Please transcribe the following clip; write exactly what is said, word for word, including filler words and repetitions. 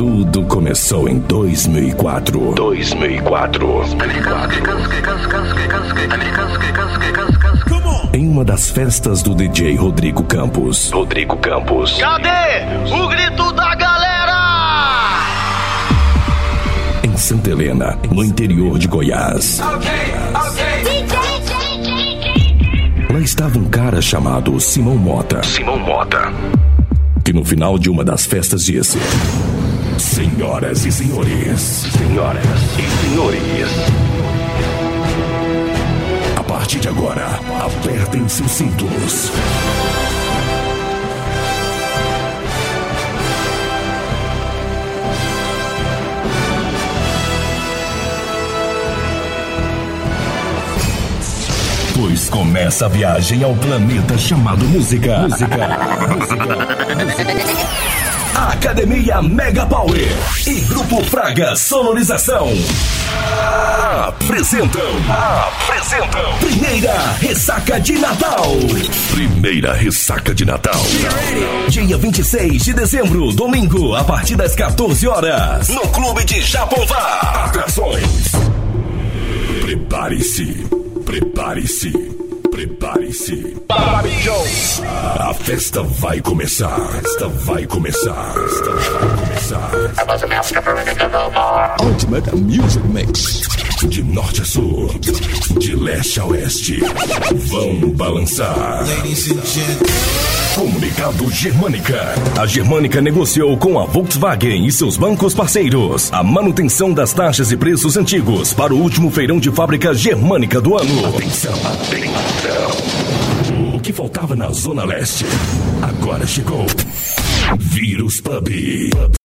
Tudo começou em dois mil e quatro. dois mil e quatro. Em uma das festas do D J Rodrigo Campos. Rodrigo Campos. Cadê o grito da galera? Em Santa Helena, no interior de Goiás. Ok, ok. Lá estava um cara chamado Simão Mota. Simão Mota. Que no final de uma das festas disse: senhoras e senhores, senhoras e senhores, a partir de agora, apertem seus cintos. Pois começa a viagem ao planeta chamado música. Música. Música. Academia Mega Power e Grupo Fraga Sonorização apresentam, apresentam Primeira Ressaca de Natal. Primeira Ressaca de Natal. Dia vinte e seis de dezembro, domingo, a partir das quatorze horas, no Clube de Japonvá. Atrações. Prepare-se. Prepare-se, prepare-se. A festa vai começar. A festa vai começar. A festa vai começar. Ultimate Music Mix. De norte a sul, de leste a oeste, vão balançar. Comunicado Germânica. A Germânica negociou com a Volkswagen e seus bancos parceiros a manutenção das taxas e preços antigos para o último feirão de fábrica Germânica do ano. Atenção, atenção. O que faltava na Zona Leste agora chegou. Vírus Pub.